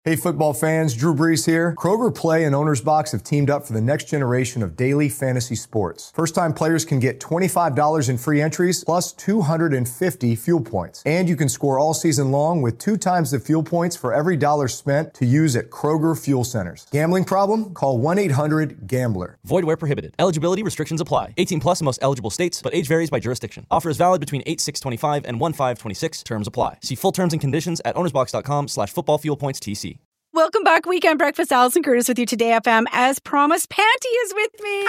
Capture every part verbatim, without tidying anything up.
Hey football fans, Drew Brees here. Kroger Play and Owner's Box have teamed up for the next generation of daily fantasy sports. First-time players can get twenty-five dollars in free entries plus two hundred fifty fuel points. And you can score all season long with two times the fuel points for every dollar spent to use at Kroger Fuel Centers. Gambling problem? Call one eight hundred gambler. Void where prohibited. Eligibility restrictions apply. eighteen plus in most eligible states, but age varies by jurisdiction. Offer is valid between eight six twenty-five and one five twenty-six. Terms apply. See full terms and conditions at ownersbox.com slash football fuel points TC. Welcome back, Weekend Breakfast. Alison Curtis with you today, F M. As promised, Panty is with me.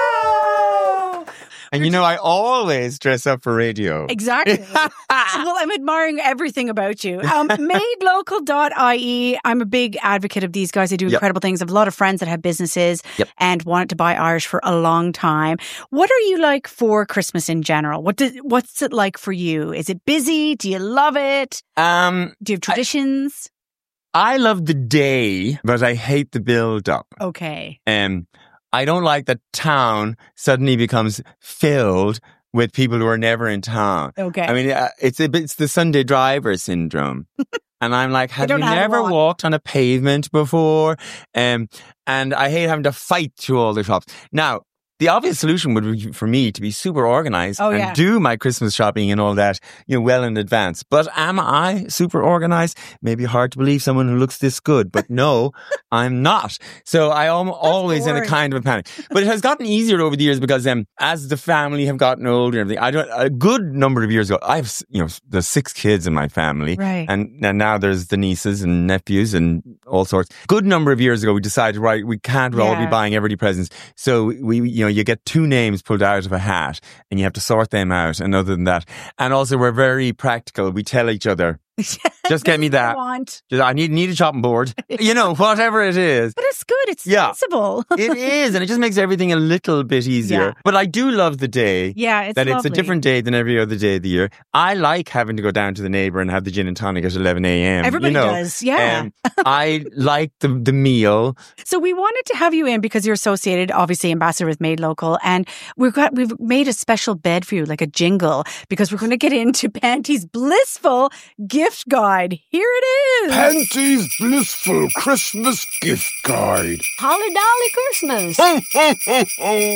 Hello. And you know, I always dress up for radio. Exactly. Well, I'm admiring everything about you. Um, made local dot I E. I'm a big advocate of these guys. They do Yep. incredible things. I have a lot of friends that have businesses Yep. and wanted to buy Irish for a long time. What are you like for Christmas in general? What does, what's it like for you? Is it busy? Do you love it? Um, Do you have traditions? I love the day, but I hate the build-up. Okay. Um, I don't like that town suddenly becomes filled with people who are never in town. Okay. I mean, uh, it's a bit, it's the Sunday driver syndrome. And I'm like, have don't you know how to never walk. walked on a pavement before? Um, and I hate having to fight through all the shops. Now, the obvious solution would be for me to be super organized Oh, and yeah. do my Christmas shopping and all that, you know, well in advance. But am I super organized? Maybe hard to believe someone who looks this good, but no, I'm not. So I am always in a boring. kind of a panic. But it has gotten easier over the years because um, as the family have gotten older and everything, I don't, a good number of years ago, I have, you know, there's six kids in my family. Right. And, and now there's the nieces and nephews and all sorts. Good number of years ago, we decided, right, we can't all be Yeah. buying everybody presents. So we, you know, you get two names pulled out of a hat and you have to sort them out. And other than that, and also we're very practical. We tell each other, just get me This is what I that. want. Just, I need, need a chopping board. You know, whatever it is. But it's good. It's Yeah. sensible. It is. And it just makes everything a little bit easier. Yeah. But I do love the day. Yeah, it's that it's lovely. a different day than every other day of the year. I like having to go down to the neighbour and have the gin and tonic at eleven a.m. Everybody you know. does, yeah. Um, I like the the meal. So we wanted to have you in because you're associated, obviously, ambassador with Made Local, and we've got we've made a special bed for you, like a jingle, because we're going to get into Panty's blissful gift guide. Here it is. Panty's Blissful Christmas Gift Guide. Holly Dolly Christmas. Ho, ho, ho,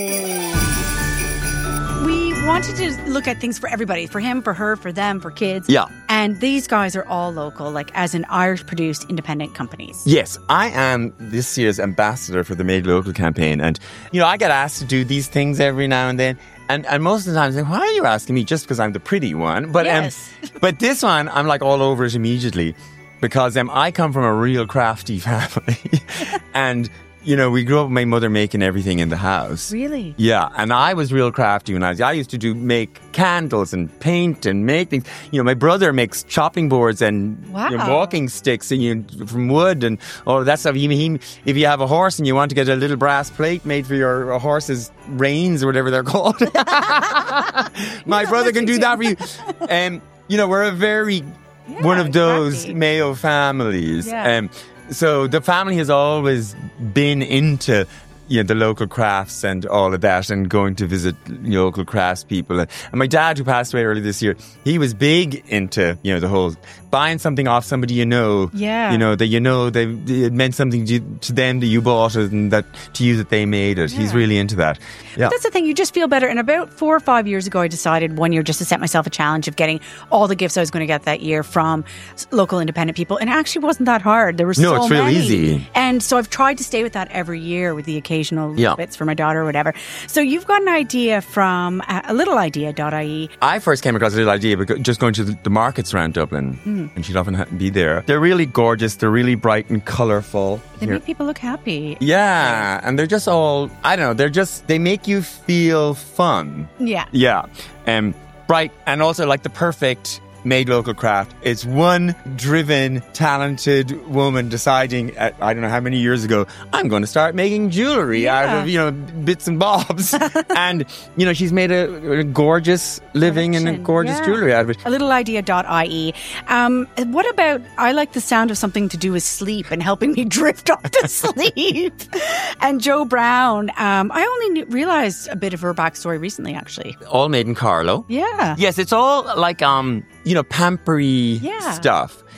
ho. We wanted to look at things for everybody, for him, for her, for them, for kids. Yeah. And these guys are all local, like as in Irish-produced independent companies. Yes, I am this year's ambassador for the Made Local campaign. And, you know, I get asked to do these things every now and then. And and most of the time, I'm like, why are you asking me? Just because I'm the pretty one. But, Yes. um, but this one, I'm like all over it immediately. Because um, I come from a real crafty family. And, you know, we grew up with my mother making everything in the house. Really? Yeah, and I was real crafty when I was. I used to do make candles and paint and make things. You know, my brother makes chopping boards and Wow. you know, walking sticks and you from wood and all of that stuff. He, he, if you have a horse and you want to get a little brass plate made for your uh, horse's reins or whatever they're called, my brother can do that for you. Um, you know, we're a very Yeah, one of those crafty. Mayo families. Yeah. Um, so the family has always been into, you know, the local crafts and all of that and going to visit local crafts people. And my dad, who passed away earlier this year, he was big into, you know, the whole buying something off somebody you know. Yeah. You know, that you know they, it meant something to, to them that you bought it and that to you that they made it. He's Yeah. really into that. Yeah. That's the thing, you just feel better. And about four or five years ago, I decided one year just to set myself a challenge of getting all the gifts I was going to get that year from s- local independent people. And it actually wasn't that hard. There were No, so it's real many. easy. And so I've tried to stay with that every year with the occasional Yeah. bits for my daughter or whatever. So you've got an idea from uh, a little idea dot I E. I first came across a little idea because just going to the, the markets around Dublin, Hmm. and she'd often ha- be there. They're really gorgeous. They're really bright and colourful. They Here. make people look happy. Yeah, and they're just all, I don't know, they're just, they make you feel fun. Yeah. Yeah, um, bright, and also like the perfect Made Local craft. It's one driven, talented woman deciding at, I don't know how many years ago, I'm going to start making jewellery Yeah. out of, you know, bits and bobs. And, you know, she's made a, a gorgeous living and a Collection, gorgeous yeah. jewellery out of it. A little idea dot I E. Um, what about, I like the sound of something to do with sleep and helping me drift off to sleep. And Joe Brown, um, I only knew, realised a bit of her backstory recently, actually. All made in Carlo. Yeah. Yes, it's all like, um, you know, pampery Yeah. stuff.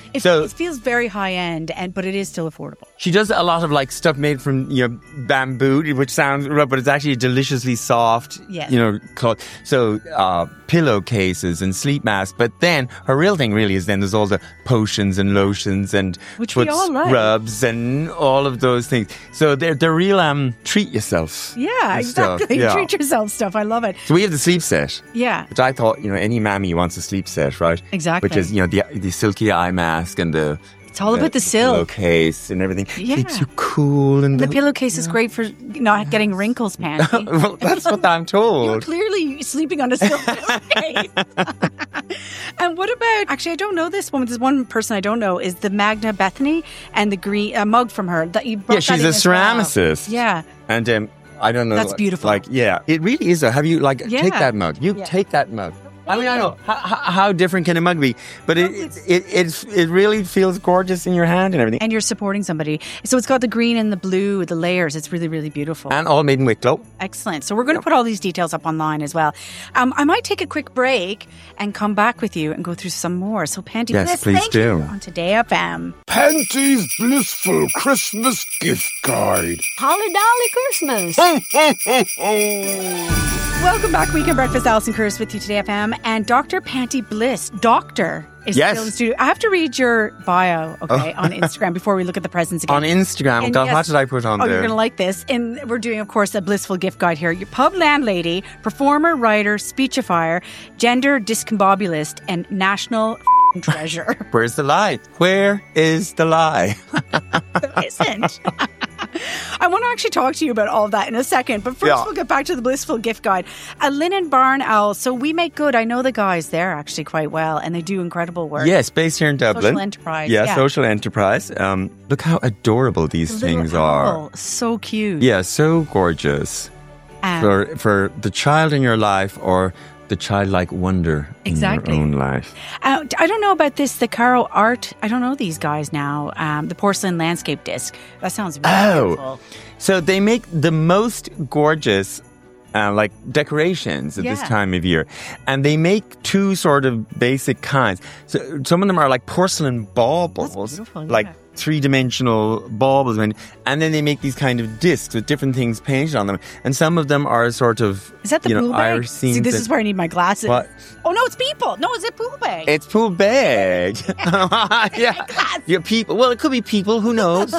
It, So- it feels very high end, and but it is still affordable. She does a lot of like stuff made from, you know, bamboo, which sounds rough, but it's actually a deliciously soft, Yes. you know, cloth. So, uh, pillowcases and sleep masks. But then her real thing really is then there's all the potions and lotions and Which we foot all like. rubs and all of those things. So they're, they're real, um, treat yourself. Yeah, stuff. exactly. Yeah. Treat yourself stuff. I love it. So we have the sleep set. Yeah. Which I thought, you know, any mammy wants a sleep set, right? Exactly. Which is, you know, the the silky eye mask and the It's all about the silk. pillowcase and everything. Yeah. Keeps you cool and The pillowcase is great for not getting wrinkles, Panty. Well, that's what I'm You're told. clearly sleeping on a silk pillowcase. And what about, actually, I don't know this woman. There's one person I don't know, is the Magna Bethany and the green uh, mug from her. That you brought Yeah, she's that in a as well. ceramicist. Yeah. And um, I don't know. That's like- beautiful. Like, yeah, it really is. A, have you like Yeah. take that mug? You Yeah. take that mug. I mean, I know how, how, how different can a mug be, but it it, it it's, it really feels gorgeous in your hand and everything. And you're supporting somebody. So it's got the green and the blue, the layers. It's really, really beautiful. And all made in Wicklow. Excellent. So we're going to put all these details up online as well. Um, I might take a quick break and come back with you and go through some more. So Panty Yes, Bliss, please thank do. you on Today F M. Panty's Blissful Christmas Gift Guide. Holly Dolly Christmas. Ho, ho, ho, ho. Welcome back, Weekend Breakfast. Alison Curtis with you Today F M, and Doctor Panty Bliss, doctor, is Yes. still in the studio. I have to read your bio, okay, on Instagram before we look at the presents again. On Instagram, And God, yes- what did I put on oh, there? you're going to like this. And we're doing, of course, a blissful gift guide here. Your pub landlady, performer, writer, speechifier, gender discombobulist, and national f***ing treasure. Where's the lie? Where is the lie? There isn't. I want to actually talk to you about all of that in a second, but first Yeah. we'll get back to the blissful gift guide. A linen barn owl. So we make good. I know the guys there actually quite well, and they do incredible work. Yes, based here in Dublin. Social enterprise, Yeah, yeah. social enterprise. Um, look how adorable these The little things are. owl, so cute. Yeah, so gorgeous. Um, For for the child in your life or the childlike wonder Exactly. in your own life. Uh, I don't know about this, the Caro Art. I don't know these guys now. Um, the porcelain landscape disc. That sounds really Oh. beautiful. So they make the most gorgeous uh, like decorations at this Yeah. time of year. And they make two sort of basic kinds. So some of them are like porcelain baubles. That's beautiful, yeah. Like three-dimensional baubles. And and then they make these kind of discs with different things painted on them. And some of them are sort of, Is that the you know, pool bag? Irish See, scenes this and- is where I need my glasses. What? Oh, no, it's people. No, it's a pool bag. It's pool bag. Yeah. Your people. Well, it could be people. Who knows?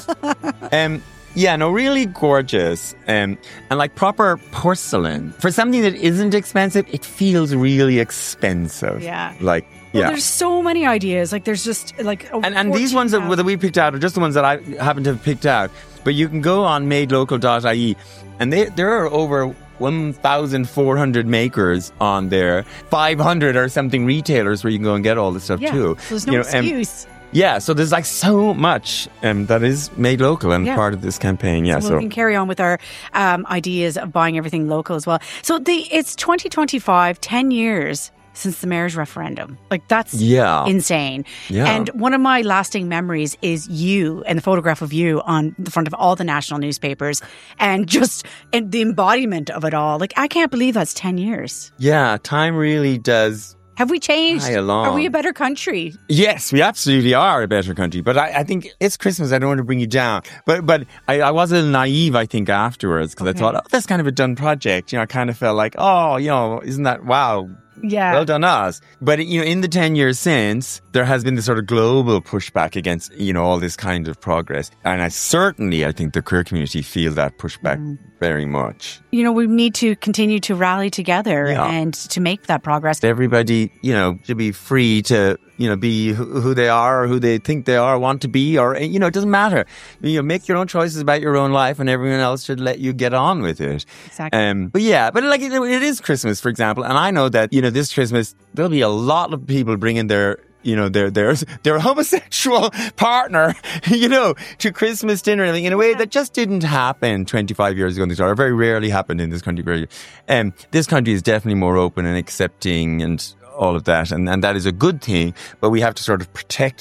um, yeah, no, really gorgeous. Um, and like proper porcelain. For something that isn't expensive, it feels really expensive. Yeah. Like, Well, yeah. there's so many ideas. Like, there's just like over And, and these ones that, fourteen that we picked out are just the ones that I happen to have picked out. But you can go on made local dot I E and they, there are over one thousand four hundred makers on there. five hundred or something retailers where you can go and get all this stuff yeah. too. So there's no You know, um, excuse. yeah, so there's like so much um, that is made local and Yeah. part of this campaign. Yeah, So so, we can carry on with our um, ideas of buying everything local as well. So the it's twenty twenty-five, ten years since the mayor's referendum. Like, that's Yeah. insane. Yeah. And one of my lasting memories is you and the photograph of you on the front of all the national newspapers and just and the embodiment of it all. Like, I can't believe that's ten years. yeah, time really does. Have we changed? Fly along. Are we a better country? Yes, we absolutely are a better country. But I, I think it's Christmas. I don't want to bring you down. But but I, I was a little naive, I think, afterwards because Okay. I thought, oh, that's kind of a done project. You know, I kind of felt like, oh, you know, isn't that wow? Yeah. Well done us. But, you know, in the ten years since, there has been this sort of global pushback against, you know, all this kind of progress. And I certainly, I think the queer community feel that pushback Mm. very much. You know, we need to continue to rally together Yeah. and to make that progress. Everybody, you know, should be free to, you know, be who who they are or who they think they are, want to be, or, you know, it doesn't matter. You know, make your own choices about your own life and everyone else should let you get on with it. Exactly. Um, but yeah, but like, it, it is Christmas, for example, and I know that, you know, this Christmas, there'll be a lot of people bringing their, you know, their, their, their homosexual partner, you know, to Christmas dinner in a way that just didn't happen twenty-five years ago in this country, or very rarely happened in this country. Very, um, this country is definitely more open and accepting and all of that. And, and that is a good thing, but we have to sort of protect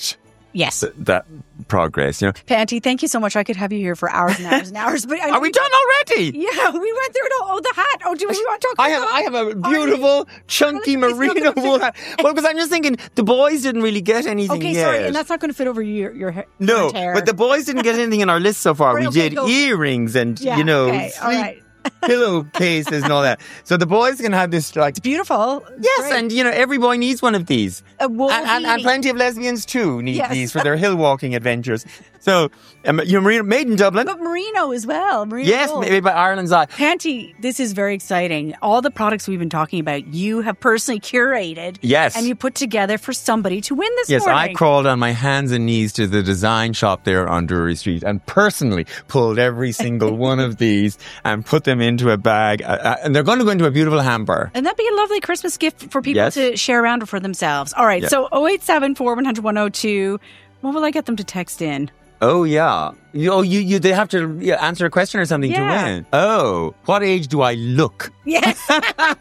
Yes. th- that progress, you know. Panty, thank you so much. I could have you here for hours and hours and hours. But I, Are we done already? Yeah, we went through it all. Oh, the hat. Oh, do we want to talk about I have, that? I have a beautiful, chunky Well, it's not merino gonna wool fit. hat. Well, because I'm just thinking the boys didn't really get anything Okay, yet. sorry, and that's not going to fit over your your ha- no, current hair. but the boys didn't get anything in our list so far. Right, we okay, did go. earrings and, Yeah, you know, okay, all sleep right. pillowcases and all that. So the boys can have this, like, Beautiful. yes, Great. and, you know, every boy needs one of these. A wool And, and, and beanie. plenty of lesbians, too, need Yes. these for their hill walking adventures. So, um, you're merino- made in Dublin. But merino as well. Merino Yes, wool. made by Ireland's Eye. Panty, this is very exciting. All the products we've been talking about, you have personally curated. Yes. And you put together for somebody to win this Yes, morning. I crawled on my hands and knees to the design shop there on Drury Street and personally pulled every single one of these and put them into a bag. Uh, uh, and they're going to go into a beautiful hamper. And that'd be a lovely Christmas gift for people Yes. to share around for themselves. All right, Yeah. so oh eight seven four one hundred one oh two. What will I get them to text in? Oh, yeah. You, oh, you, you, they have to yeah, answer a question or something Yeah. to win. Oh, what age do I look? Yes. yeah,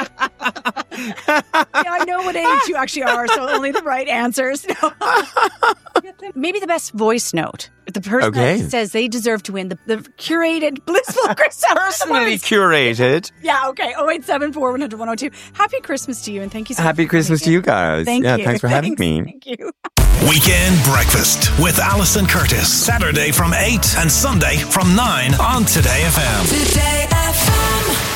I know what age you actually are, so only the right answers. No. Maybe the best voice note. The person Okay. that says they deserve to win the, the curated blissful Christmas. Personally curated. Yeah, okay. oh eight seven four one hundred one oh two. Happy Christmas to you, and thank you so much. Happy for Christmas to coming you in. guys. Thank yeah, you. thanks for having me. Thank you. Weekend Breakfast with Alison Curtis. Saturday from eight and Sunday from nine on Today F M. Today F M.